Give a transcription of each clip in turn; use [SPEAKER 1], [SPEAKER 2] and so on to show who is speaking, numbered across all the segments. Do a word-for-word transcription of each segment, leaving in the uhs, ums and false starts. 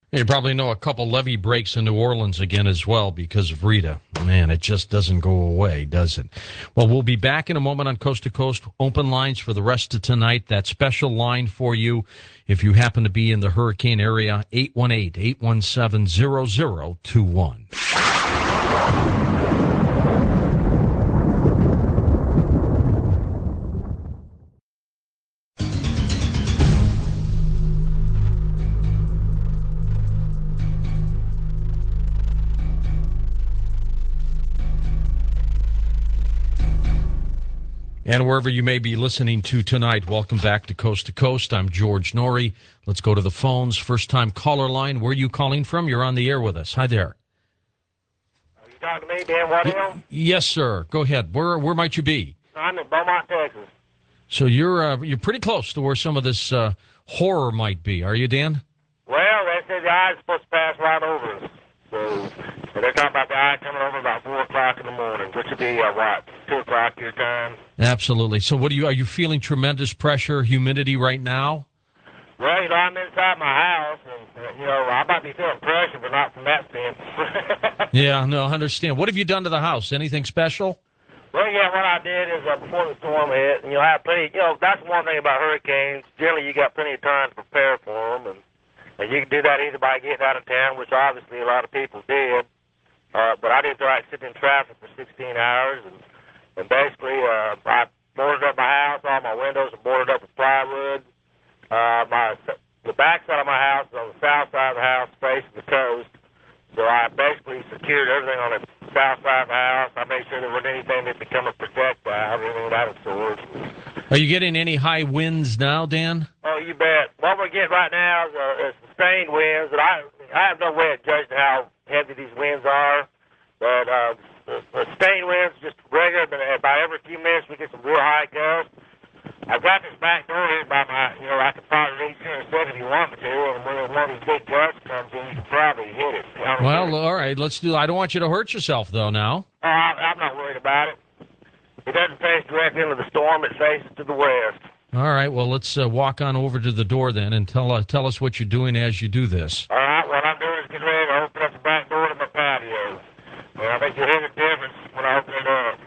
[SPEAKER 1] You probably know a couple levee breaks in New Orleans again as well because of Rita. Man, it just doesn't go away, does it? Well, we'll be back in a moment on Coast to Coast. Open lines for the rest of tonight. That special line for you if you happen to be in the hurricane area, eight one eight, eight one seven, zero zero two one. And wherever you may be listening to tonight, welcome back to Coast to Coast. I'm George Norrie. Let's go to the phones. First time caller line. Where are you calling from? You're on the air with us. Hi there.
[SPEAKER 2] Are you talking to me, Dan Waddell?
[SPEAKER 1] Y- yes, sir. Go ahead. Where where might you be?
[SPEAKER 2] I'm in Beaumont, Texas.
[SPEAKER 1] So you're uh, you're pretty close to where some of this uh, horror might be. Are you, Dan?
[SPEAKER 2] Well, they said the eye's supposed to pass right over us. So, so they're talking about the eye coming over about four o'clock in the morning, which would be, uh, what, two o'clock your time?
[SPEAKER 1] Absolutely. So what do you, are you feeling tremendous pressure, humidity right now?
[SPEAKER 2] Well, you know, I'm inside my house, and, uh, you know, I might be feeling pressure, but not from that sense.
[SPEAKER 1] Yeah, no, I understand. What have you done to the house? Anything special?
[SPEAKER 2] Well, yeah, what I did is uh, before the storm hit, and, you know, I have plenty, you know, that's one thing about hurricanes. Generally, you got plenty of time to prepare for them, and, and you can do that either by getting out of town, which obviously a lot of people did. Uh, but I didn't feel like sitting in traffic for sixteen hours, and, and basically uh, I boarded up my house. All my windows are boarded up with plywood. Uh, my the back side of my house is on the south side of the house, facing the coast. So I basically secured everything on the south side of the house. I made sure there wasn't anything that become a projectile, anything of that sort.
[SPEAKER 1] Are you getting any high winds now, Dan?
[SPEAKER 2] Oh, you bet. What we're getting right now is, uh, is sustained winds, and I I have no way of judging how heavy these winds are. But uh, the, the sustained winds just regular, but about every few minutes we get some real high gusts. I've got this back door here by my, you know, I can probably reach here and set if you want me to, and when one of these big gusts comes in, you can probably hit it.
[SPEAKER 1] Well, all right, let's do. I don't want you to hurt yourself, though. Now.
[SPEAKER 2] Uh, I'm not worried about it. It doesn't face directly into the storm; it faces to the west.
[SPEAKER 1] All right. Well, let's uh, walk on over to the door then, and tell uh, tell us what you're doing as you do this.
[SPEAKER 2] All right. What I'm doing is getting ready to open up the back door to my patio. And I think you'll hear the difference when I open it up.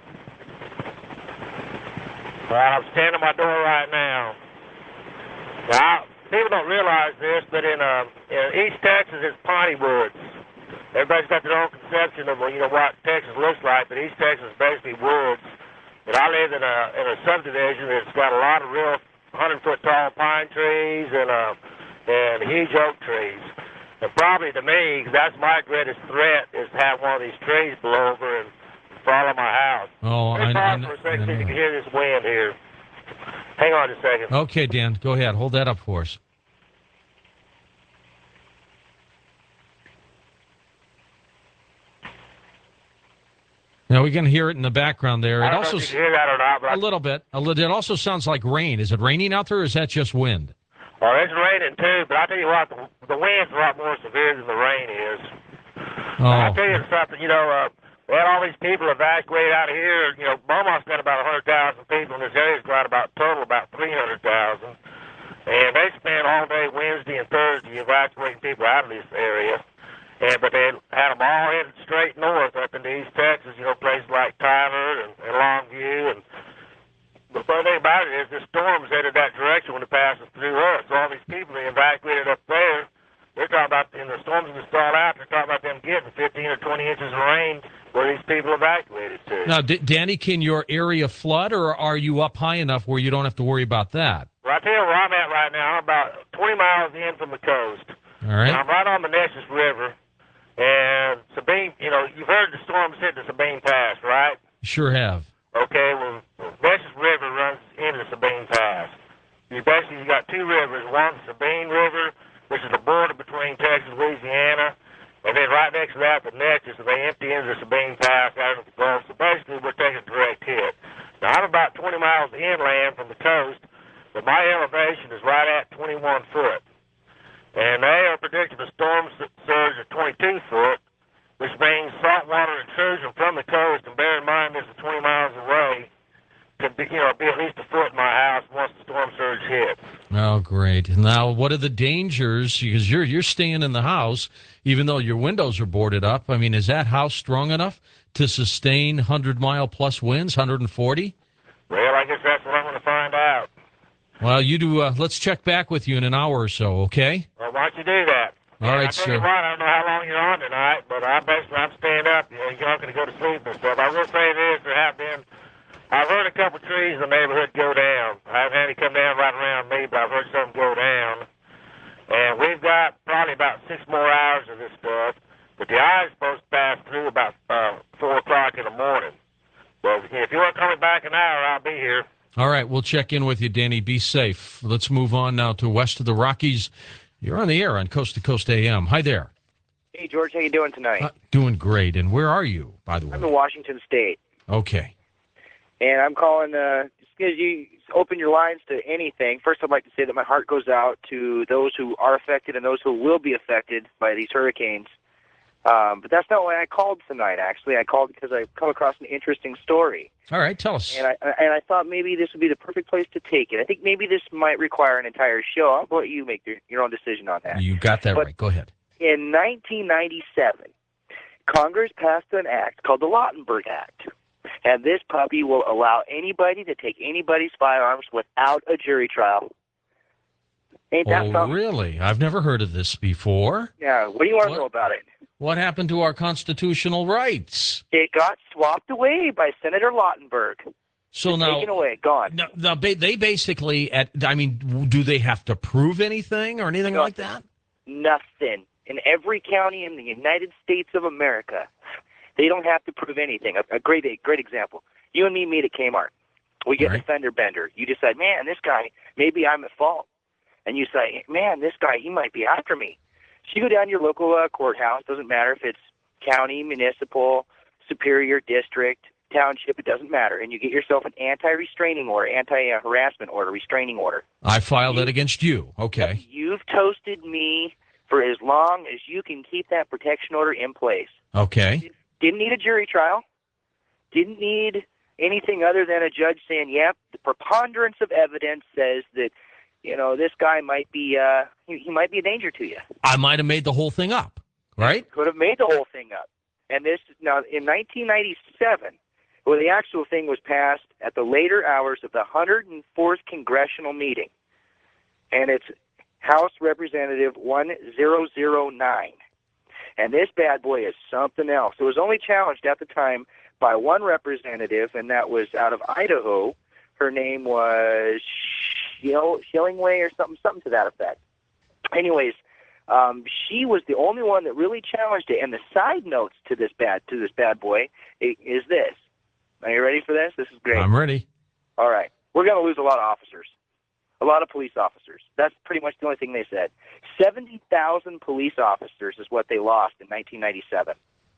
[SPEAKER 2] Well, I'm standing at my door right now. Now, people don't realize this, but in, uh, in East Texas, it's piney woods. Everybody's got their own conception of, well, you know, what Texas looks like, but East Texas is basically woods. And I live in a in a subdivision that's got a lot of real hundred-foot tall pine trees and uh, and huge oak trees. And probably to me, that's my greatest threat, is to have one of these trees blow over and fall on my house.
[SPEAKER 1] Oh,
[SPEAKER 2] Let's
[SPEAKER 1] I, I,
[SPEAKER 2] pause
[SPEAKER 1] I,
[SPEAKER 2] for a second
[SPEAKER 1] I
[SPEAKER 2] so you
[SPEAKER 1] know.
[SPEAKER 2] can hear this wind here. Hang on just a second.
[SPEAKER 1] Okay, Dan, go ahead. Hold that up for us. Now we can hear it in the background there.
[SPEAKER 2] I
[SPEAKER 1] It
[SPEAKER 2] don't
[SPEAKER 1] also
[SPEAKER 2] know if you can hear that or not, but
[SPEAKER 1] a
[SPEAKER 2] I,
[SPEAKER 1] little bit. A little. It also sounds like rain. Is it raining out there, or is that just wind?
[SPEAKER 2] oh, it's raining too, but I tell you what, the, the wind's a lot more severe than the rain is.
[SPEAKER 1] Oh,
[SPEAKER 2] I'll tell you something, you know, uh, we had all these people evacuated out of here. You know, Beaumont's got about one hundred thousand people, and this area's got about total about three hundred thousand. And they spent all day Wednesday and Thursday evacuating people out of this area. And but they had them all headed straight north up into East Texas, you know, places like Tyler and, and Longview. And the funny thing about it is this storm's headed that direction when it passes through us. So all these people they evacuated up there, they're talking about, in the storms that start out, they're talking about them getting fifteen or twenty inches of rain where these people evacuated to.
[SPEAKER 1] now, D- Danny, can your area flood, or are you up high enough where you don't have to worry about that?
[SPEAKER 2] Well, I tell you where I'm at right now. I'm about twenty miles in from the coast.
[SPEAKER 1] All
[SPEAKER 2] And
[SPEAKER 1] right.
[SPEAKER 2] I'm right on the Nessus River. And Sabine, you know, you've heard the storms hit the Sabine Pass, right?
[SPEAKER 1] Sure have.
[SPEAKER 2] Okay, well, Nessus River runs into Sabine Pass. You basically you got two rivers. One's the Sabine River, which is the border between Texas and Louisiana. And then right next to that, the Nessus, and they empty into the Sabine Pass out into the Gulf. So basically, we're taking a direct hit. Now, I'm about twenty miles inland from the coast, but my elevation is right at twenty-one foot. And they are predicting a storm surge of twenty-two foot, which means saltwater intrusion from the coast, and bear in mind this is twenty miles away, could be, you know, be at least a foot in my house once the storm surge hits.
[SPEAKER 1] Oh, great. right. Now, what are the dangers? Because you're you're staying in the house, even though your windows are boarded up. I mean, is that house strong enough to sustain one hundred mile plus winds, one hundred forty?
[SPEAKER 2] Well, I guess that's what I'm going to find out.
[SPEAKER 1] Well, you do. Uh, let's check back with you in an hour or so, okay?
[SPEAKER 2] Well, why don't you do that?
[SPEAKER 1] All
[SPEAKER 2] and
[SPEAKER 1] right,
[SPEAKER 2] I tell
[SPEAKER 1] sir.
[SPEAKER 2] you what, I don't know how long you're on tonight, but I basically I'm staying up. You know, you're not going to go to sleep and stuff. I will say this: there have been. I've heard a couple trees in the neighborhood go down. I haven't had any come down right around me, but I've heard some go down. And we've got probably about six more hours of this stuff. But the eye is supposed to pass through about uh, four o'clock in the morning. But if you want coming back an hour, I'll be here.
[SPEAKER 1] All right, we'll check in with you, Danny. Be safe. Let's move on now to west of the Rockies. You're on the air on Coast to Coast A M. Hi there.
[SPEAKER 3] Hey, George, how you doing tonight?
[SPEAKER 1] Uh, doing great. And where are you, by the way?
[SPEAKER 3] I'm in Washington State.
[SPEAKER 1] Okay.
[SPEAKER 3] And I'm calling uh, just because you open your lines to anything. First, I'd like to say that my heart goes out to those who are affected and those who will be affected by these hurricanes. Um, but that's not why I called tonight, actually. I called because I've come across an interesting story.
[SPEAKER 1] All right, tell us.
[SPEAKER 3] And I, and I thought maybe this would be the perfect place to take it. I think maybe this might require an entire show. I'll let you make your, your own decision on that.
[SPEAKER 1] You got that
[SPEAKER 3] But
[SPEAKER 1] right. Go ahead.
[SPEAKER 3] In nineteen ninety-seven, Congress passed an act called the Lautenberg Act. And this puppy will allow anybody to take anybody's firearms without a jury trial. Ain't that
[SPEAKER 1] Oh,
[SPEAKER 3] something?
[SPEAKER 1] really? I've never heard of this before.
[SPEAKER 3] Yeah, what do you want
[SPEAKER 1] What?
[SPEAKER 3] to know about it?
[SPEAKER 1] What happened to our constitutional rights?
[SPEAKER 3] It got swapped away by Senator Lautenberg.
[SPEAKER 1] So
[SPEAKER 3] Just
[SPEAKER 1] now,
[SPEAKER 3] taken away, gone.
[SPEAKER 1] now, now ba- they basically, at, I mean, do they have to prove anything or anything
[SPEAKER 3] No.
[SPEAKER 1] like that?
[SPEAKER 3] Nothing. In every county in the United States of America, they don't have to prove anything. A, a great a great example. You and me meet at Kmart. We get
[SPEAKER 1] Right.
[SPEAKER 3] a fender bender. You decide, man, this guy, maybe I'm at fault. And you say, man, this guy, he might be after me. So you go down to your local uh, courthouse. Doesn't matter if it's county, municipal, superior district, township. It doesn't matter. And you get yourself an anti-restraining order, anti-harassment order, restraining order.
[SPEAKER 1] I filed
[SPEAKER 3] You-
[SPEAKER 1] that against you. Okay.
[SPEAKER 3] You've toasted me for as long as you can keep that protection order in place.
[SPEAKER 1] Okay.
[SPEAKER 3] Didn't need a jury trial. Didn't need anything other than a judge saying, yep, the preponderance of evidence says that, you know, this guy might be, uh, he, he might be a danger to you.
[SPEAKER 1] I might have made the whole thing up, right?
[SPEAKER 3] Could have made the whole thing up. And this, now, in nineteen ninety-seven, well, the actual thing was passed at the later hours of the one hundred fourth Congressional meeting. And it's House Representative one thousand nine. And this bad boy is something else. It was only challenged at the time by one representative, and that was out of Idaho. Her name was Shill- Schillingway or something, something to that effect. Anyways, um, she was the only one that really challenged it. And the side notes to this bad to this bad boy i- is this. Are you ready for this? This is great.
[SPEAKER 1] I'm ready.
[SPEAKER 3] All right. We're going to lose a lot of officers, a lot of police officers. That's pretty much the only thing they said. seventy thousand police officers is what they lost in nineteen ninety-seven.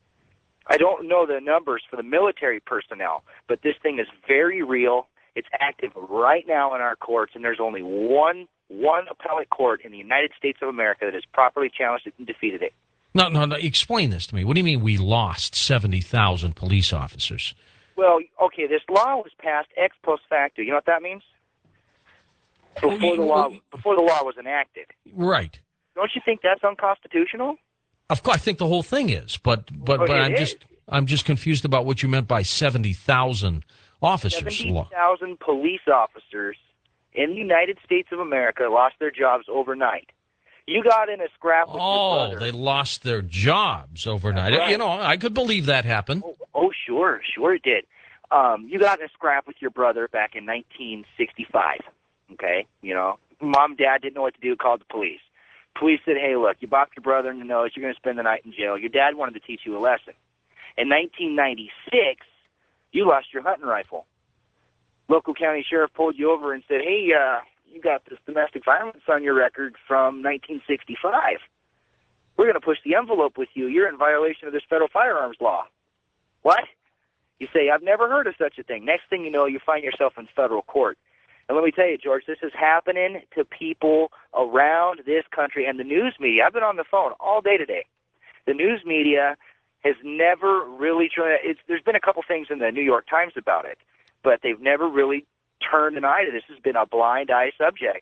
[SPEAKER 3] I don't know the numbers for the military personnel, but this thing is very real. It's active right now in our courts, and there's only one one appellate court in the United States of America that has properly challenged it and defeated it.
[SPEAKER 1] No, no, no. Explain this to me. What do you mean we lost seventy thousand police officers?
[SPEAKER 3] Well, okay, this law was passed ex post facto. You know what that means? Before the law before the law was enacted.
[SPEAKER 1] Right.
[SPEAKER 3] Don't you think that's unconstitutional?
[SPEAKER 1] Of course, I think the whole thing is, but but
[SPEAKER 3] Oh,
[SPEAKER 1] but
[SPEAKER 3] it
[SPEAKER 1] I'm
[SPEAKER 3] is.
[SPEAKER 1] just I'm just confused about what you meant by seventy thousand officers.
[SPEAKER 3] seventy thousand police officers in the United States of America lost their jobs overnight. You got in a scrap with your
[SPEAKER 1] Oh,
[SPEAKER 3] brother.
[SPEAKER 1] they lost their jobs overnight.
[SPEAKER 3] That's right.
[SPEAKER 1] You know, I could believe that happened.
[SPEAKER 3] Oh, oh, sure, sure it did. Um, you got in a scrap with your brother back in nineteen sixty-five. Okay, you know, mom and dad didn't know what to do, called the police. Police said, hey, look, you bopped your brother in the nose, you're going to spend the night in jail. Your dad wanted to teach you a lesson. In nineteen ninety-six, you lost your hunting rifle. Local county sheriff pulled you over and said, hey, uh, you got this domestic violence on your record from nineteen sixty-five. We're going to push the envelope with you. You're in violation of this federal firearms law. What? You say, I've never heard of such a thing. Next thing you know, you find yourself in federal court. And let me tell you, George, this is happening to people around this country and the news media. I've been on the phone all day today. The news media has never really tried. It's, there's been a couple things in the New York Times about it, but they've never really turned an eye to this. This has been a blind eye subject.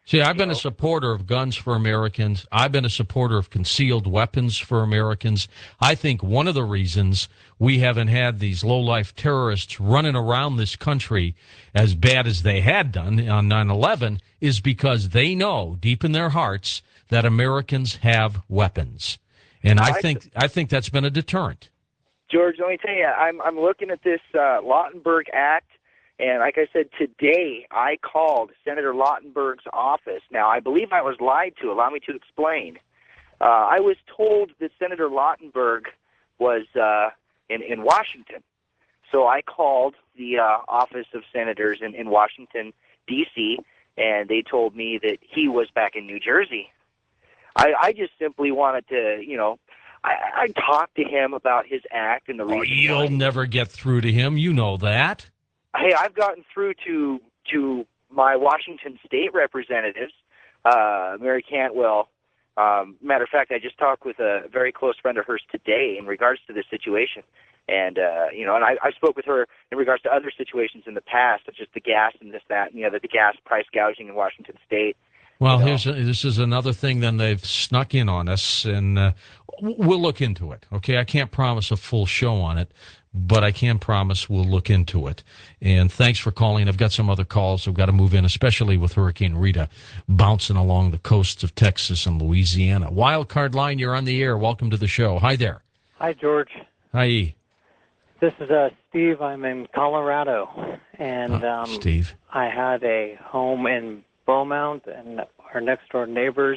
[SPEAKER 1] See, I've
[SPEAKER 3] you
[SPEAKER 1] been
[SPEAKER 3] know?
[SPEAKER 1] a supporter of guns for Americans. I've been a supporter of concealed weapons for Americans. I think one of the reasons we haven't had these low-life terrorists running around this country as bad as they had done on nine eleven is because they know deep in their hearts that Americans have weapons. And I
[SPEAKER 3] I-
[SPEAKER 1] think I think that's been a deterrent.
[SPEAKER 3] George, let me tell you, I'm I'm looking at this uh, Lautenberg Act, and like I said, today I called Senator Lautenberg's office. Now, I believe I was lied to. Allow me to explain. Uh, I was told that Senator Lautenberg was uh, in, in Washington. So I called the uh, Office of Senators in, in Washington, D C, and they told me that he was back in New Jersey. I, I just simply wanted to, you know, I, I talked to him about his act and the
[SPEAKER 1] Oh,
[SPEAKER 3] reason
[SPEAKER 1] you'll
[SPEAKER 3] why.
[SPEAKER 1] never get through to him. You know that.
[SPEAKER 3] Hey, I've gotten through to to my Washington state representatives, uh, Mary Cantwell. Um, matter of fact, I just talked with a very close friend of hers today in regards to this situation, and uh, you know, and I, I spoke with her in regards to other situations in the past, such as the gas and this, that, and you know, the, the gas price gouging in Washington state.
[SPEAKER 1] Well,
[SPEAKER 3] You know.
[SPEAKER 1] here's a, this is another thing. Then they've snuck in on us, and uh, we'll look into it. Okay, I can't promise a full show on it, but I can promise we'll look into it. And thanks for calling. I've got some other calls I've got to move in, especially with Hurricane Rita bouncing along the coasts of Texas and Louisiana. Wild Card Line, you're on the air. Welcome to the show. Hi there.
[SPEAKER 4] Hi, George.
[SPEAKER 1] Hi,
[SPEAKER 4] This is uh, Steve. I'm in Colorado, and
[SPEAKER 1] uh,
[SPEAKER 4] um,
[SPEAKER 1] Steve.
[SPEAKER 4] I had a home in Beaumont, and our next-door neighbors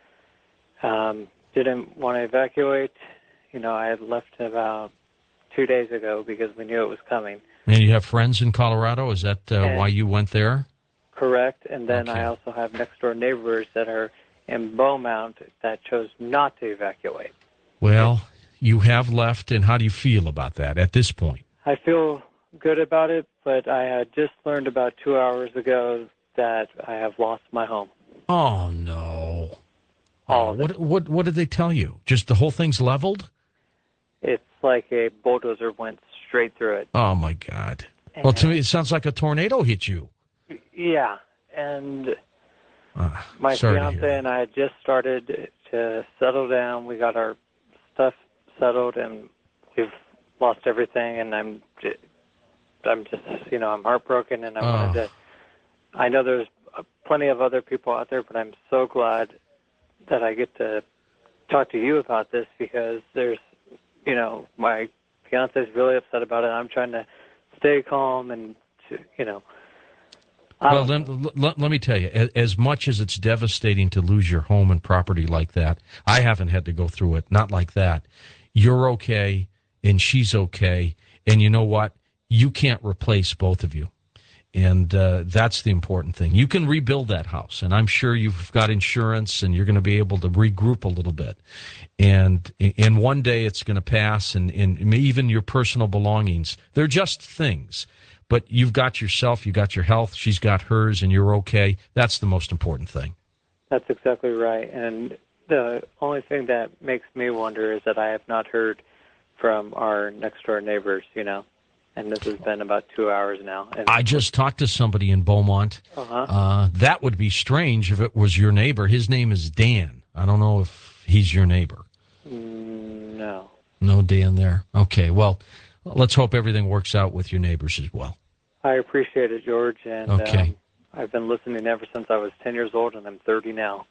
[SPEAKER 4] um, didn't want to evacuate. You know, I had left about two days ago because we knew it was coming.
[SPEAKER 1] And you have friends in Colorado? Is that uh,
[SPEAKER 4] And-
[SPEAKER 1] why you went there?
[SPEAKER 4] Correct. And then
[SPEAKER 1] Okay.
[SPEAKER 4] I also have next-door neighbors that are in Beaumont that chose not to evacuate.
[SPEAKER 1] Well, you have left, and how do you feel about that at this point?
[SPEAKER 4] I feel good about it, but I had just learned about two hours ago that I have lost my home.
[SPEAKER 1] Oh no!
[SPEAKER 4] All
[SPEAKER 1] Oh,
[SPEAKER 4] of
[SPEAKER 1] what what what did they tell you? Just the whole thing's leveled?
[SPEAKER 4] It's like a bulldozer went straight through it.
[SPEAKER 1] Oh my God! Well, to me, it sounds like a tornado hit you.
[SPEAKER 4] Yeah, and
[SPEAKER 1] Uh,
[SPEAKER 4] my
[SPEAKER 1] sorry to hear
[SPEAKER 4] fiance
[SPEAKER 1] that.
[SPEAKER 4] and I had just started to settle down. We got our stuff settled, and we've lost everything. And I'm, j- I'm just, you know, I'm heartbroken, and I
[SPEAKER 1] Oh.
[SPEAKER 4] wanted to. I know there's uh, plenty of other people out there, but I'm so glad that I get to talk to you about this because there's, you know, my fiance is really upset about it. I'm trying to stay calm and, to, you know. I
[SPEAKER 1] Well,
[SPEAKER 4] don't
[SPEAKER 1] then, l- l- let me tell you, a- as much as it's devastating to lose your home and property like that, I haven't had to go through it, not like that. You're okay, and she's okay, and you know what? You can't replace both of you. And uh, that's the important thing. You can rebuild that house, and I'm sure you've got insurance, and you're going to be able to regroup a little bit. And and one day it's going to pass, and, and even your personal belongings. They're just things. But you've got yourself, you got your health, she's got hers, and you're okay. That's the most important thing.
[SPEAKER 4] That's exactly right. And the only thing that makes me wonder is that I have not heard from our next door neighbors, you know. And this has been about two hours now. And
[SPEAKER 1] I just talked to somebody in Beaumont.
[SPEAKER 4] Uh-huh.
[SPEAKER 1] Uh, that would be strange if it was your neighbor. His name is Dan. I don't know if he's your neighbor.
[SPEAKER 4] Mm, no.
[SPEAKER 1] No Dan there. Okay, well, let's hope everything works out with your neighbors as well.
[SPEAKER 4] I appreciate it, George. And
[SPEAKER 1] Okay.
[SPEAKER 4] um, I've been listening ever since I was ten years old, and I'm thirty now.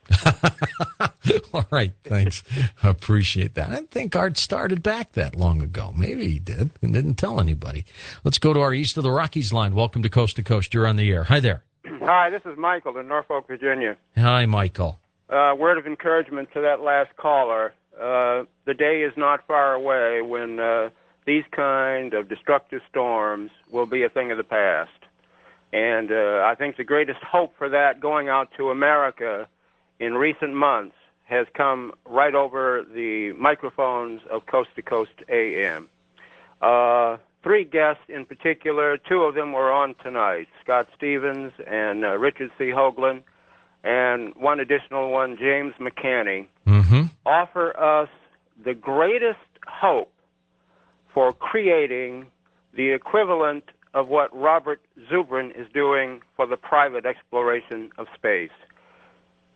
[SPEAKER 1] All right, thanks. I appreciate that. I didn't think Art started back that long ago. Maybe he did and didn't tell anybody. Let's go to our East of the Rockies line. Welcome to Coast to Coast. You're on the air. Hi there.
[SPEAKER 5] Hi, this is Michael in Norfolk, Virginia.
[SPEAKER 1] Hi, Michael.
[SPEAKER 5] Uh, word of encouragement to that last caller. Uh, the day is not far away when uh, these kind of destructive storms will be a thing of the past. And uh, I think the greatest hope for that going out to America in recent months has come right over the microphones of Coast to Coast A M. Uh, three guests in particular, two of them were on tonight, Scott Stevens and uh, Richard C. Hoagland, and one additional one, James McCanney,
[SPEAKER 1] Mm-hmm.
[SPEAKER 5] offer us the greatest hope for creating the equivalent of what Robert Zubrin is doing for the private exploration of space.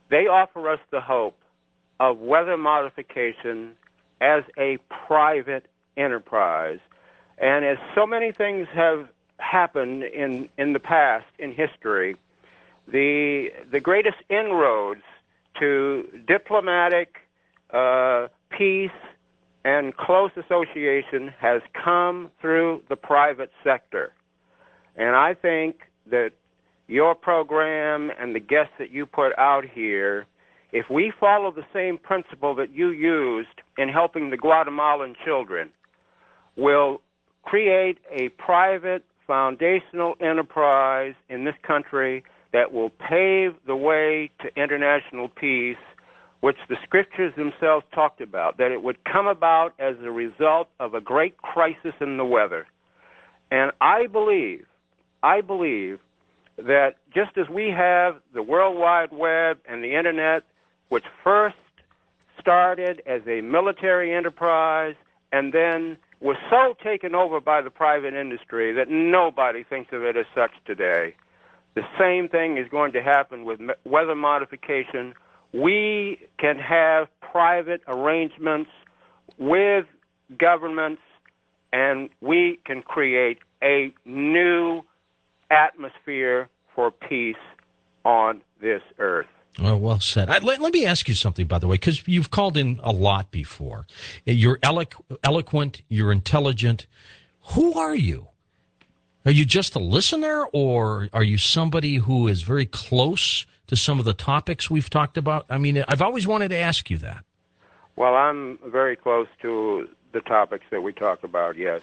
[SPEAKER 5] they offer us the hope of weather modification as a private enterprise. And as so many things have happened in, in the past, in history, the, the greatest inroads to diplomatic uh, peace and close association has come through the private sector. And I think that your program and the guests that you put out here, if we follow the same principle that you used in helping the Guatemalan children, will create a private foundational enterprise in this country that will pave the way to international peace, which the scriptures themselves talked about, that it would come about as a result of a great crisis in the weather. And I believe, I believe that just as we have the World Wide Web and the Internet, which first started as a military enterprise and then was so taken over by the private industry that nobody thinks of it as such today, the same thing is going to happen with weather modification. We can have private arrangements with governments, and we can create a new atmosphere for peace on this earth.
[SPEAKER 1] Oh, well said. I, let, let me ask you something, by the way, because you've called in a lot before. You're eloqu- eloquent, you're intelligent. Who are you? Are you just a listener, or are you somebody who is very close to some of the topics we've talked about? I mean, I've always wanted to ask you that.
[SPEAKER 5] Well, I'm very close to the topics that we talk about, yes.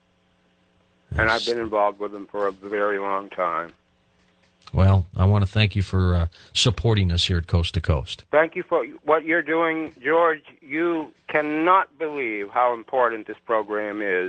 [SPEAKER 5] And I've been involved with them for a very long time.
[SPEAKER 1] Well, I want to thank you for uh, supporting us here at Coast to Coast.
[SPEAKER 5] Thank you for what you're doing, George. You cannot believe how important this program is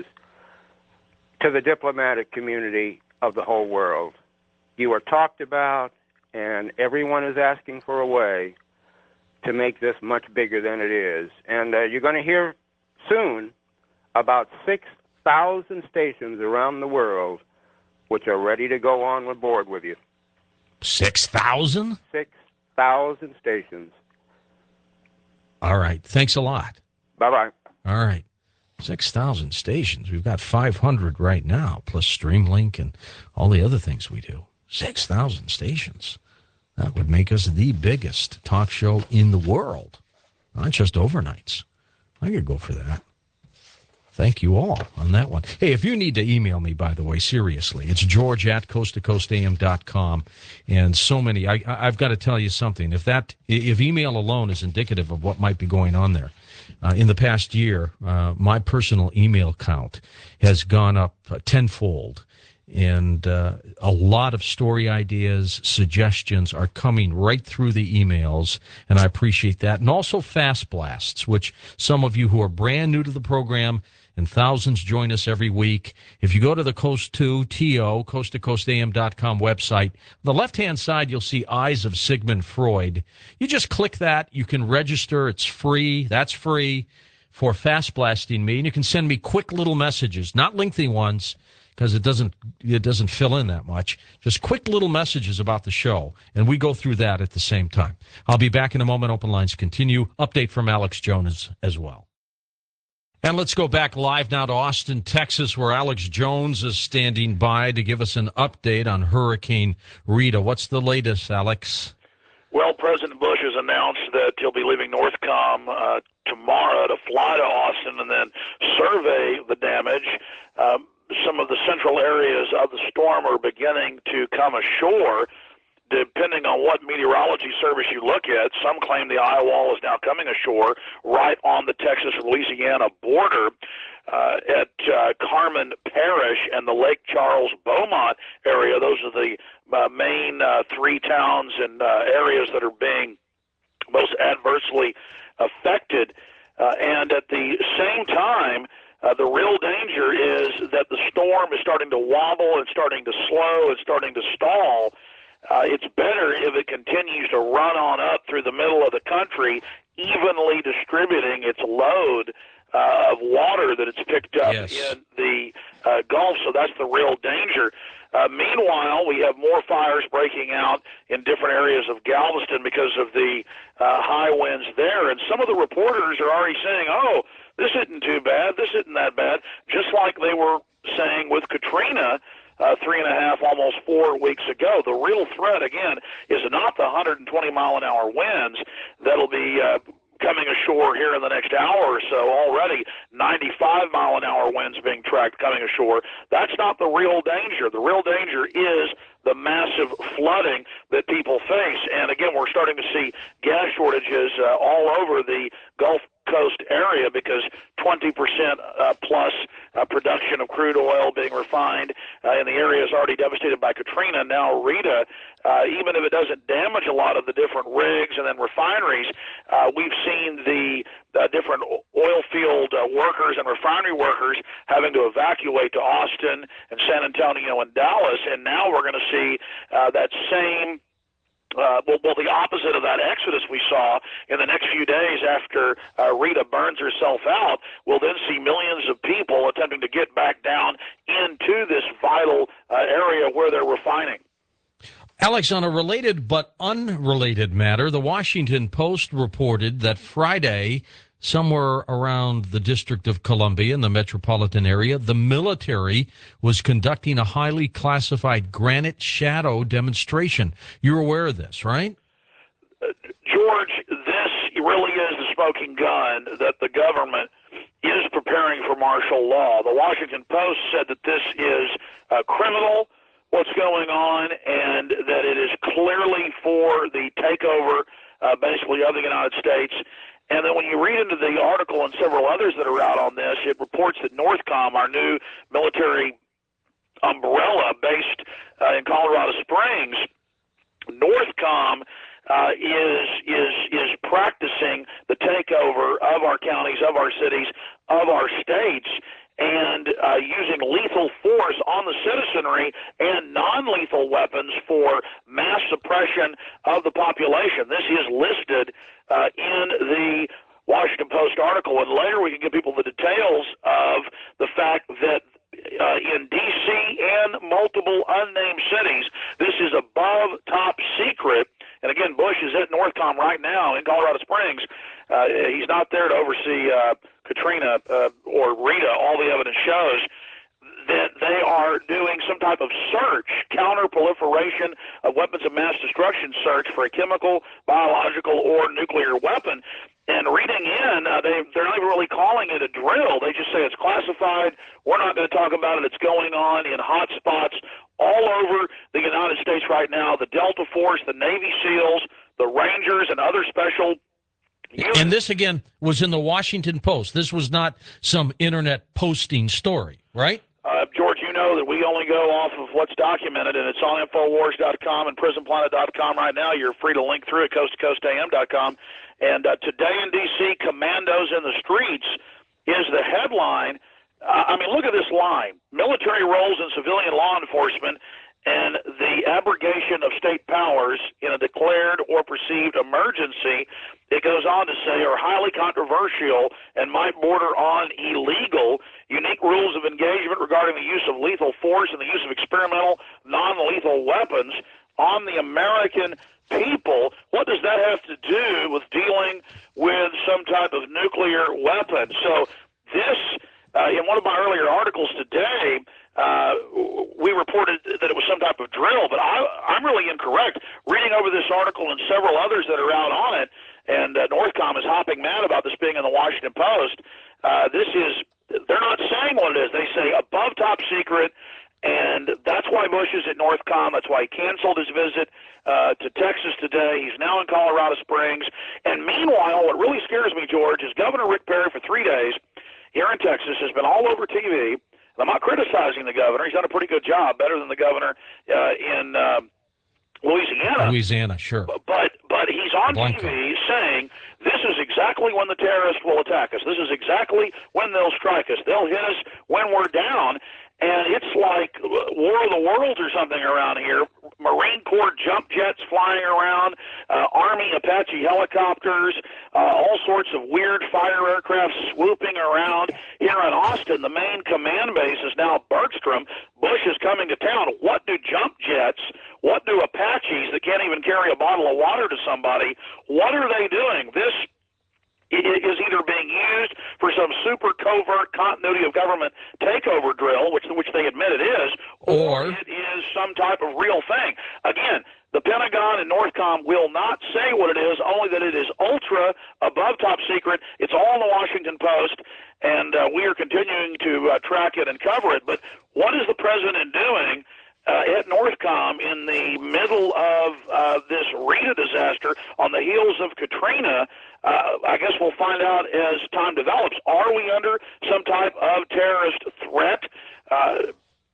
[SPEAKER 5] to the diplomatic community of the whole world. You are talked about, and everyone is asking for a way to make this much bigger than it is. And uh, you're going to hear soon about six thousand stations around the world which are ready to go on board with you.
[SPEAKER 1] six thousand?
[SPEAKER 5] six thousand stations.
[SPEAKER 1] All right. Thanks a lot.
[SPEAKER 5] Bye-bye.
[SPEAKER 1] All right. six thousand stations. We've got five hundred right now, plus Streamlink and all the other things we do. six thousand stations. That would make us the biggest talk show in the world. Not just overnights. I could go for that. Thank you all on that one. Hey, if you need to email me, by the way, seriously, it's george at coast to coast a m dot com. And so many, I, I've got to tell you something. If that, if email alone is indicative of what might be going on there, uh, in the past year, uh, my personal email count has gone up uh, tenfold. And uh, a lot of story ideas, suggestions are coming right through the emails, and I appreciate that. And also Fast Blasts, which some of you who are brand new to the program, and thousands join us every week. If you go to the Coast to T O, coast to coast a m dot com website, the left-hand side, you'll see Eyes of Sigmund Freud. You just click that. You can register. It's free. That's free for Fast Blasting me. And you can send me quick little messages, not lengthy ones, because it doesn't it doesn't fill in that much. Just quick little messages about the show, and we go through that at the same time. I'll be back in a moment. Open lines continue. Update from Alex Jones as well. And let's go back live now to Austin, Texas, where Alex Jones is standing by to give us an update on Hurricane Rita. What's the latest, Alex?
[SPEAKER 6] Well, President Bush has announced that he'll be leaving NORTHCOM uh, tomorrow to fly to Austin and then survey the damage. Um, some of the central areas of the storm are beginning to come ashore. Depending on what meteorology service you look at, some claim the eye wall is now coming ashore right on the Texas-Louisiana border uh, at uh, Carmen Parish and the Lake Charles-Beaumont area. Those are the uh, main uh, three towns and uh, areas that are being most adversely affected. Uh, and at the same time, Uh, the real danger is that the storm is starting to wobble and starting to slow and starting to stall. Uh, it's better if it continues to run on up through the middle of the country, evenly distributing its load uh, of water that it's picked up
[SPEAKER 1] yes.
[SPEAKER 6] in the uh, Gulf. So that's the real danger. Uh, meanwhile, we have more fires breaking out in different areas of Galveston because of the uh, high winds there. And some of the reporters are already saying, oh, this isn't too bad, this isn't that bad, just like they were saying with Katrina uh, three and a half, almost four weeks ago. The real threat, again, is not the one hundred twenty mile an hour winds that'll be uh, coming ashore here in the next hour or so. Already ninety-five mile an hour winds being tracked coming ashore. That's not the real danger. The real danger is the massive flooding that people face. And again, we're starting to see gas shortages uh, all over the Gulf Coast area because twenty percent uh, plus uh, production of crude oil being refined uh, in the areas already devastated by Katrina. Now Rita, uh, even if it doesn't damage a lot of the different rigs and then refineries, uh, we've seen the uh, different oil field uh, workers and refinery workers having to evacuate to Austin and San Antonio and Dallas, and now we're going to see uh, that same Uh, well, well, the opposite of that exodus we saw in the next few days after uh, Rita burns herself out. We'll then see millions of people attempting to get back down into this vital uh, area where they're refining.
[SPEAKER 1] Alex, on a related but unrelated matter, the Washington Post reported that Friday, somewhere around the District of Columbia in the metropolitan area, the military was conducting a highly classified Granite Shadow demonstration. You're aware of this, right?
[SPEAKER 6] Uh, George, this really is the smoking gun that the government is preparing for martial law. The Washington Post said that this is uh, criminal, what's going on, and that it is clearly for the takeover, uh, basically, of the United States. And then when you read into the article and several others that are out on this, it reports that Northcom, our new military umbrella based uh, in Colorado Springs, Northcom uh, is is is practicing the takeover of our counties, of our cities, of our states, and uh, using lethal force on the citizenry and non-lethal weapons for mass suppression of the population. This is listed uh, in the Washington Post article, and later we can give people the details of the fact that uh, in D C and multiple unnamed cities, this is above top secret. And again, Bush is at Northcom right now in Colorado Springs. Uh, he's not there to oversee uh, Katrina uh, or Rita. All the evidence shows that they are doing some type of search, counter-proliferation of weapons of mass destruction search for a chemical, biological, or nuclear weapon. And reading in, uh, they, they're not even really calling it a drill. They just say it's classified. We're not going to talk about it. It's going on in hot spots all over the United States right now. The Delta Force, the Navy SEALs, the Rangers, and other special units.
[SPEAKER 1] And this, again, was in the Washington Post. This was not some internet posting story, right?
[SPEAKER 6] Uh, George, you know that we only go off of what's documented, and it's on Infowars dot com and Prison Planet dot com right now. You're free to link through at Coast to Coast A M dot com. And uh, today in D C, Commandos in the Streets is the headline. Uh, I mean, look at this line. Military roles in civilian law enforcement and the abrogation of state powers in a declared or perceived emergency, it goes on to say, are highly controversial and might border on illegal. Unique rules of engagement regarding the use of lethal force and the use of experimental non-lethal weapons on the American people. What does that have to do with dealing with some type of nuclear weapon? So this, uh, in one of my earlier articles today, Uh, we reported that it was some type of drill, but I, I'm really incorrect. Reading over this article and several others that are out on it, and uh, Northcom is hopping mad about this being in the Washington Post, uh, this is, they're not saying what it is. They say above top secret, and that's why Bush is at Northcom. That's why he canceled his visit uh, to Texas today. He's now in Colorado Springs. And meanwhile, what really scares me, George, is Governor Rick Perry for three days here in Texas has been all over T V. I'm not criticizing the governor. He's done a pretty good job, better than the governor uh, in uh, Louisiana.
[SPEAKER 1] Louisiana, sure.
[SPEAKER 6] But but he's on
[SPEAKER 1] Blanco.
[SPEAKER 6] T V saying this is exactly when the terrorists will attack us. This is exactly when they'll strike us. They'll hit us when we're down. and it's like War of the Worlds or something around here. Marine Corps jump jets flying around, uh, Army Apache helicopters, uh, all sorts of weird fighter aircraft swooping around. Here in Austin, the main command base is now Bergstrom. Bush is coming to town. What do jump jets, what do Apaches that can't even carry a bottle of water to somebody, what are they doing? This It is either being used for some super covert continuity of government takeover drill, which which they admit it is, or, or it is some type of real thing. Again, the Pentagon and Northcom will not say what it is, only that it is ultra above top secret. It's all in the Washington Post, and uh, we are continuing to uh, track it and cover it. But what is the president doing Uh, at Northcom in the middle of uh, this Rita disaster on the heels of Katrina? Uh, I guess we'll find out as time develops. Are we under some type of terrorist threat? Uh,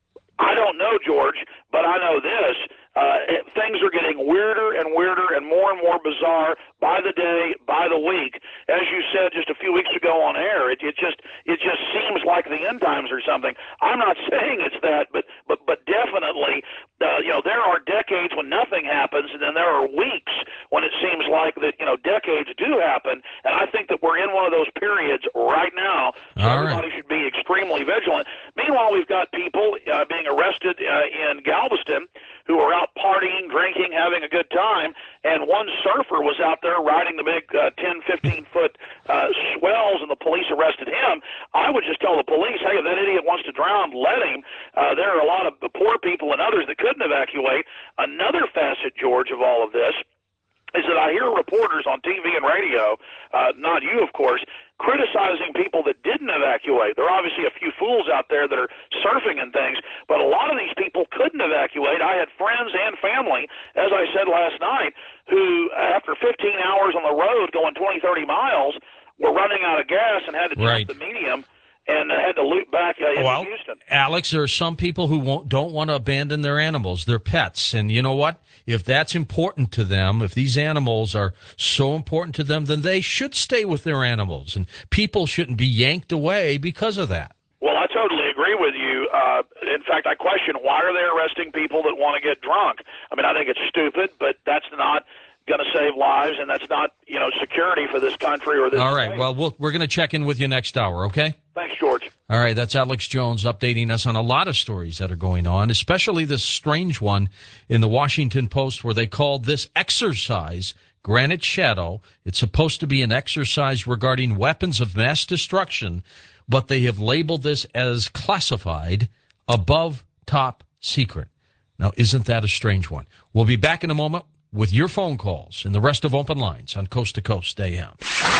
[SPEAKER 6] I don't know, George, but I know this. Uh, it, things are getting weirder and weirder and more and more bizarre by the day, by the week. As you said just a few weeks ago on air, it, it just it just seems like the end times or something. I'm not saying it's that, but but but definitely, uh, you know, there are decades when nothing happens, and then there are weeks when it seems like that, you know, decades do happen. And I think that we're in one of those periods right now. So
[SPEAKER 1] All
[SPEAKER 6] everybody
[SPEAKER 1] right.
[SPEAKER 6] should be extremely vigilant. Meanwhile, we've got people uh, being arrested uh, in Galveston who are out partying, drinking, having a good time, and one surfer was out there riding the big uh, ten, fifteen-foot uh, swells, and the police arrested him. I would just tell the police, hey, if that idiot wants to drown, let him. Uh, there are a lot of poor people and others that couldn't evacuate. Another facet, George, of all of this is that I hear reporters on T V and radio, uh, not you, of course, criticizing people that didn't evacuate. There are obviously a few fools out there that are surfing and things, but a lot of these people couldn't evacuate. I had friends and family, as I said last night, who, after fifteen hours on the road going twenty, thirty miles, were running out of gas and had to
[SPEAKER 1] Right.
[SPEAKER 6] jump the medium and uh, had to loop back uh, into
[SPEAKER 1] Well,
[SPEAKER 6] Houston.
[SPEAKER 1] Alex, there are some people who won't, don't want to abandon their animals, their pets. And you know what? If that's important to them, if these animals are so important to them, then they should stay with their animals. And people shouldn't be yanked away because of that.
[SPEAKER 6] Well, I totally agree with you. Uh, in fact, I question why are they arresting people that want to get drunk? I mean, I think it's stupid, but that's not going to save lives, and that's not, you know, security for this country or this
[SPEAKER 1] All right.
[SPEAKER 6] state.
[SPEAKER 1] Well, we'll we're going to check in with you next hour, okay?
[SPEAKER 6] Thanks, George.
[SPEAKER 1] All right. That's Alex Jones updating us on a lot of stories that are going on, especially this strange one in the Washington Post where they called this exercise Granite Shadow. It's supposed to be an exercise regarding weapons of mass destruction, but they have labeled this as classified above top secret. Now, isn't that a strange one? We'll be back in a moment with your phone calls and the rest of Open Lines on Coast to Coast A M.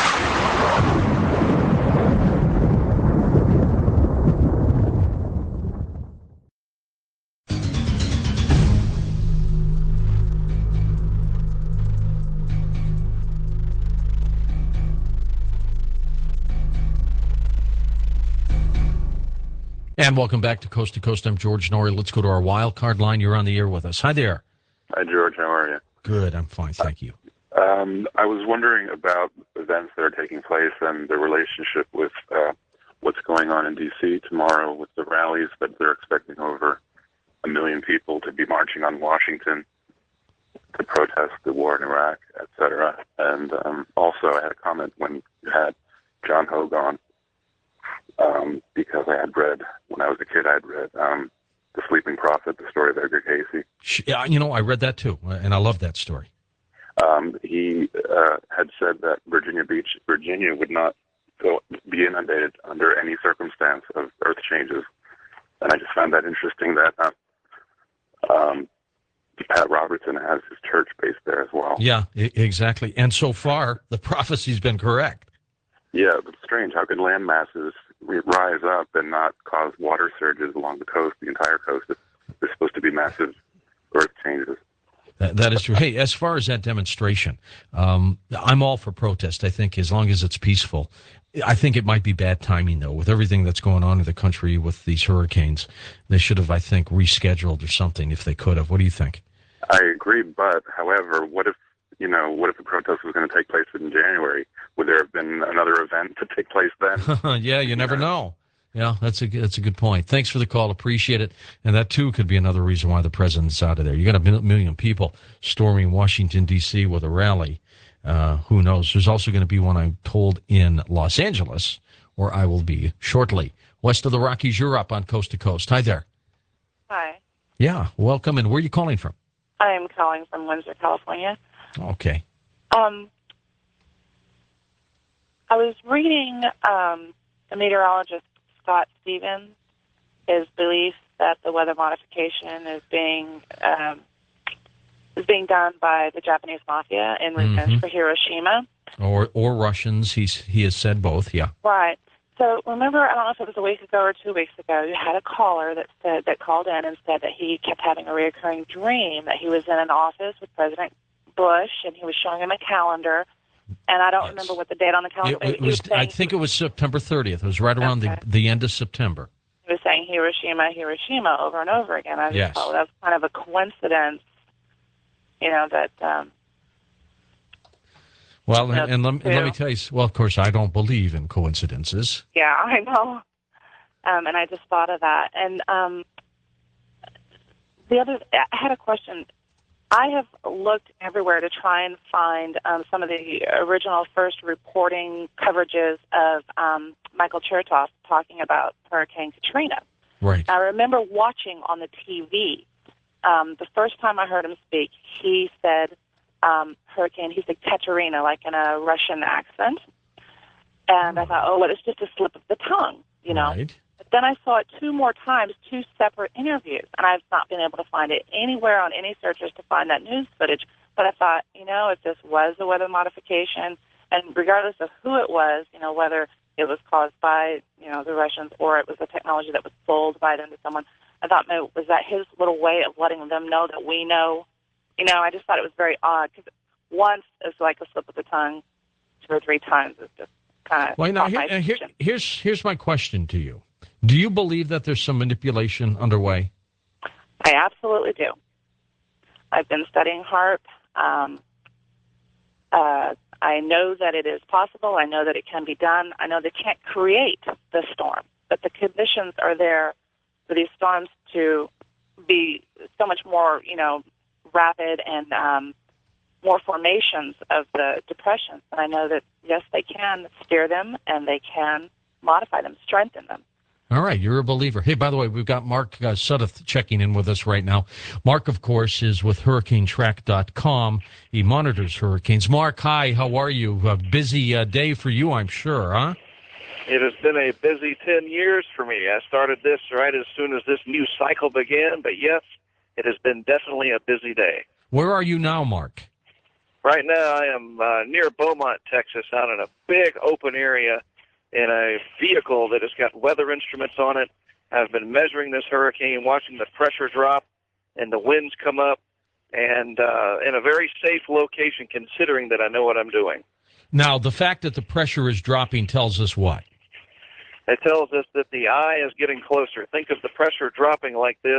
[SPEAKER 1] And welcome back to Coast to Coast. I'm George Norrie. Let's go to our wild card line. You're on the air with us. Hi there.
[SPEAKER 7] Hi, George. How are you?
[SPEAKER 1] Good. I'm fine. Thank you.
[SPEAKER 7] Um, I was wondering about events that are taking place and the relationship with uh, what's going on in D C tomorrow with the rallies that they're expecting over a million people to be marching on Washington to protest the war in Iraq, et cetera. And um, also I had a comment when you had John Hogue on, um, because I had read, when I was a kid, I had read um, The Sleeping Prophet, the story of Edgar Cayce.
[SPEAKER 1] Yeah, you know, I read that too, and I love that story.
[SPEAKER 7] Um, he uh, had said that Virginia Beach, Virginia would not go, be inundated under any circumstance of earth changes. And I just found that interesting that uh, um, Pat Robertson has his church based there as well.
[SPEAKER 1] Yeah, I- exactly. And so far, the prophecy's been correct.
[SPEAKER 7] Yeah, but strange. How could land masses rise up and not cause water surges along the coast, the entire coast? There's supposed to be massive earth changes.
[SPEAKER 1] That, that is true. Hey, as far as that demonstration, um, I'm all for protest, I think, as long as it's peaceful. I think it might be bad timing, though, with everything that's going on in the country with these hurricanes. They should have, I think, rescheduled or something if they could have. What do you think?
[SPEAKER 7] I agree, but, however, what if, you know, what if the protest was going to take place in January? Would there have been another event to take place then?
[SPEAKER 1] Yeah, you never know. Yeah, that's a that's a good point. Thanks for the call. Appreciate it. And that too could be another reason why the president's out of there. You got a mil- million people storming Washington D C with a rally. Uh, who knows? There's also going to be one, I'm told, in Los Angeles, where I will be shortly. West of the Rockies, you're up on Coast to Coast. Hi there.
[SPEAKER 8] Hi.
[SPEAKER 1] Yeah, welcome. And where are you calling from?
[SPEAKER 8] I am calling from Windsor, California.
[SPEAKER 1] Okay.
[SPEAKER 8] Um, I was reading um, the meteorologist Scott Stevens, his belief that the weather modification is being um, is being done by the Japanese mafia in revenge
[SPEAKER 1] Mhm.
[SPEAKER 8] for Hiroshima.
[SPEAKER 1] Or or Russians. He's he has said both. Yeah.
[SPEAKER 8] Right. So remember, I don't know if it was a week ago or two weeks ago, you had a caller that said that called in and said that he kept having a recurring dream that he was in an office with President Bush and he was showing him a calendar. And I don't
[SPEAKER 1] Yes.
[SPEAKER 8] remember what the date on the calendar.
[SPEAKER 1] It, it
[SPEAKER 8] he
[SPEAKER 1] was.
[SPEAKER 8] was saying,
[SPEAKER 1] I think it was September thirtieth. It was right around
[SPEAKER 8] Okay.
[SPEAKER 1] the the end of September.
[SPEAKER 8] he was saying Hiroshima, Hiroshima over and over again. I just
[SPEAKER 1] Yes.
[SPEAKER 8] thought well, that's kind of a coincidence, you know, that um,
[SPEAKER 1] Well,
[SPEAKER 8] Yeah,
[SPEAKER 1] and, and let, me-
[SPEAKER 8] yeah.
[SPEAKER 1] let me tell you. Well, of course, I don't believe in coincidences.
[SPEAKER 8] yeah, I know. Um, and I just thought of that. And um, the other, I had a question. I have looked everywhere to try and find um, some of the original first reporting coverages of um, Michael Chertoff talking about Hurricane Katrina.
[SPEAKER 1] Right.
[SPEAKER 8] I remember watching on the T V. Um, the first time I heard him speak, he said um, hurricane, he said Katerina, like in a Russian accent. And I thought, oh, well, it's just a slip of the tongue, you know.
[SPEAKER 1] Right.
[SPEAKER 8] But then I saw it two more times, two separate interviews, and I've not been able to find it anywhere on any searches to find that news footage. But I thought, you know, if this was a weather modification, and regardless of who it was, you know, whether it was caused by, you know, the Russians or it was a technology that was sold by them to someone, I thought, maybe, was that his little way of letting them know that we know? You know, I just thought it was very odd, because once is like a slip of the tongue, two or three times is just kind of
[SPEAKER 1] Well, now
[SPEAKER 8] caught
[SPEAKER 1] here,
[SPEAKER 8] my
[SPEAKER 1] uh, here,
[SPEAKER 8] attention.
[SPEAKER 1] here's here's my question to you. Do you believe that there's some manipulation underway?
[SPEAKER 8] I absolutely do. I've been studying HAARP. Um, uh, I know that it is possible. I know that it can be done. I know they can't create the storm, but the conditions are there for these storms to be so much more, you know, rapid and um, more formations of the depressions. And I know that, yes, they can steer them and they can modify them, strengthen them.
[SPEAKER 1] All right, you're a believer. Hey, by the way, we've got Mark uh, Sudduth checking in with us right now. Mark, of course, is with hurricane track dot com. He monitors hurricanes. Mark, hi, how are you? A busy uh, day for you, I'm sure, huh?
[SPEAKER 9] It has been a busy ten years for me. I started this right as soon as this new cycle began, but yes, it has been definitely a busy day.
[SPEAKER 1] Where are you now, Mark?
[SPEAKER 9] Right now, I am uh, near Beaumont, Texas, out in a big open area in a vehicle that has got weather instruments on it. I've been measuring this hurricane, watching the pressure drop and the winds come up, and uh, in a very safe location considering that I know what I'm doing.
[SPEAKER 1] Now, the fact that the pressure is dropping tells us what?
[SPEAKER 9] It tells us that the eye is getting closer. Think of the pressure dropping like this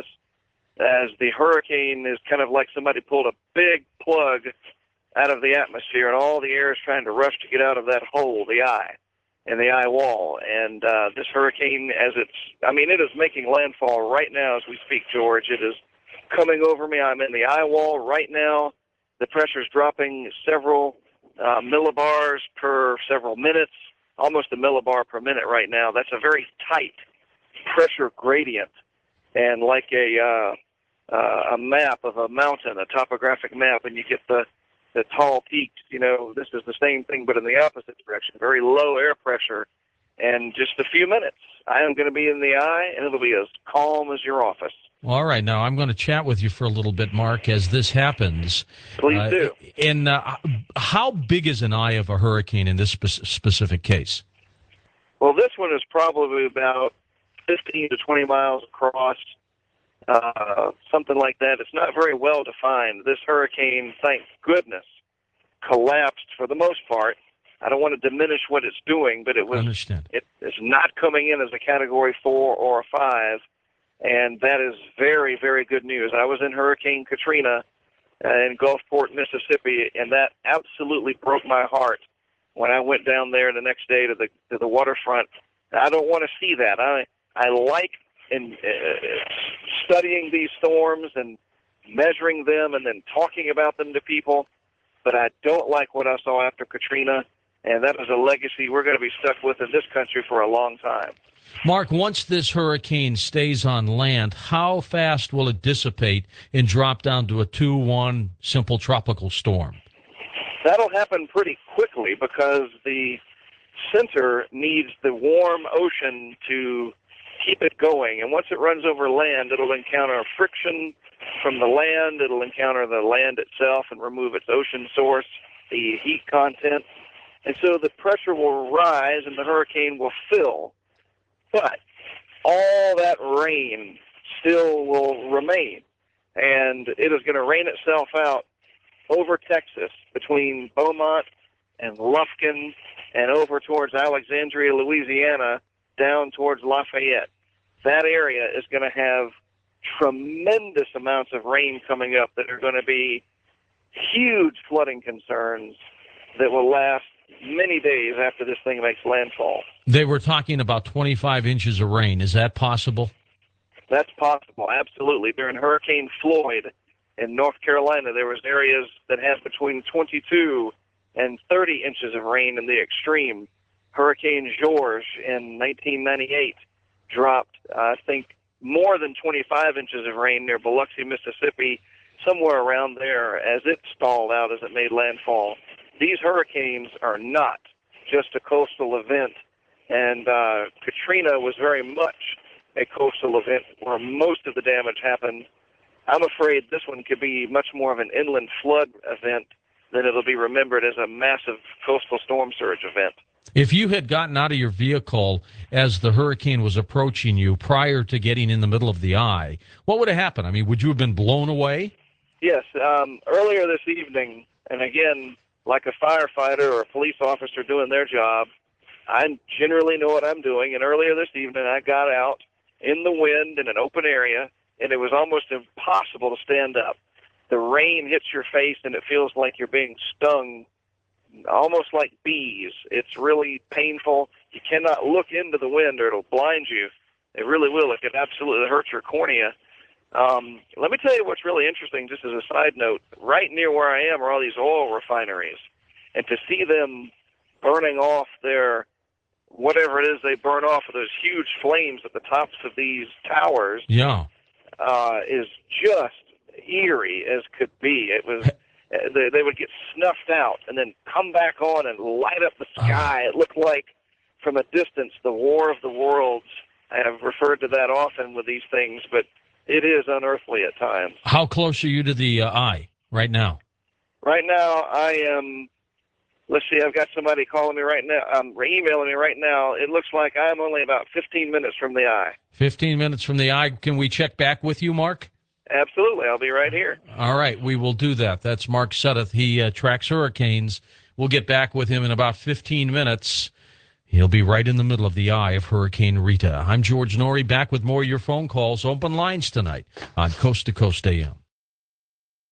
[SPEAKER 9] as the hurricane is kind of like somebody pulled a big plug out of the atmosphere, and all the air is trying to rush to get out of that hole, the eye, and the eye wall. And uh, this hurricane, as it's, I mean, it is making landfall right now as we speak, George. It is coming over me. I'm in the eye wall right now. The pressure is dropping several uh, millibars per several minutes, almost a millibar per minute right now. That's a very tight pressure gradient. And like a uh, uh, a map of a mountain, a topographic map, and you get the the tall peaks, you know, this is the same thing, but in the opposite direction. Very low air pressure, and just a few minutes, I am going to be in the eye, and it'll be as calm as your office.
[SPEAKER 1] All right, now I'm going to chat with you for a little bit, Mark, as this happens.
[SPEAKER 9] Please
[SPEAKER 1] uh,
[SPEAKER 9] do.
[SPEAKER 1] And uh, how big is an eye of a hurricane in this spe- specific case?
[SPEAKER 9] Well, this one is probably about fifteen to twenty miles across, uh, something like that. It's not very well defined. This hurricane, thank goodness, collapsed for the most part. I don't want to diminish what it's doing, but it
[SPEAKER 1] I
[SPEAKER 9] was
[SPEAKER 1] understand.
[SPEAKER 9] it is not coming in as a Category four or a five, and that is very, very good news. I was in Hurricane Katrina uh, in Gulfport, Mississippi, and that absolutely broke my heart when I went down there the next day to the to the waterfront I don't want to see that. I I like in uh, studying these storms and measuring them and then talking about them to people, but I don't like what I saw after Katrina, and that is a legacy we're going to be stuck with in this country for a long time.
[SPEAKER 1] Mark, once this hurricane stays on land, how fast will it dissipate and drop down to a two one simple tropical storm?
[SPEAKER 9] That'll happen pretty quickly because the center needs the warm ocean to keep it going. And once it runs over land, it'll encounter friction from the land. It'll encounter the land itself and remove its ocean source, the heat content. And so the pressure will rise and the hurricane will fill. But all that rain still will remain. And it is going to rain itself out over Texas between Beaumont and Lufkin and over towards Alexandria, Louisiana, down towards Lafayette. That area is going to have tremendous amounts of rain coming up that are going to be huge flooding concerns that will last many days after this thing makes landfall.
[SPEAKER 1] They were talking about twenty-five inches of rain. Is that possible?
[SPEAKER 9] That's possible, absolutely. During Hurricane Floyd in North Carolina, there was areas that had between twenty-two and thirty inches of rain in the extreme. Hurricane George in nineteen ninety-eight dropped, uh, I think, more than twenty-five inches of rain near Biloxi, Mississippi, somewhere around there as it stalled out as it made landfall. These hurricanes are not just a coastal event, and uh, Katrina was very much a coastal event where most of the damage happened. I'm afraid this one could be much more of an inland flood event than it'll be remembered as a massive coastal storm surge event.
[SPEAKER 1] If you had gotten out of your vehicle as the hurricane was approaching you prior to getting in the middle of the eye, what would have happened? I mean, would you have been blown away?
[SPEAKER 9] Yes. Um, earlier this evening, and again, like a firefighter or a police officer doing their job, I generally know what I'm doing. And earlier this evening, I got out in the wind in an open area, and it was almost impossible to stand up. The rain hits your face, and it feels like you're being stung, almost like bees. It's really painful. You cannot look into the wind, or it'll blind you. It really will. It could absolutely hurt your cornea. Um, let me tell you what's really interesting, just as a side note. Right near where I am are all these oil refineries. And to see them burning off their, whatever it is they burn off of those huge flames at the tops of these towers,
[SPEAKER 1] yeah,
[SPEAKER 9] uh, is just eerie as could be. It was, they, they would get snuffed out and then come back on and light up the sky. It looked like, from a distance, the War of the Worlds. I have referred to that often with these things, but it is unearthly at times.
[SPEAKER 1] How close are you to the uh, eye right now?
[SPEAKER 9] Right now, I am, let's see, I've got somebody calling me right now, um, emailing me right now. It looks like I'm only about fifteen minutes from the eye.
[SPEAKER 1] fifteen minutes from the eye. Can we check back with you, Mark?
[SPEAKER 9] Absolutely. I'll be right here.
[SPEAKER 1] All right. We will do that. That's Mark Sudduth. He uh, tracks hurricanes. We'll get back with him in about fifteen minutes. He'll be right in the middle of the eye of Hurricane Rita. I'm George Noory, back with more of your phone calls. Open lines tonight on Coast to Coast A M.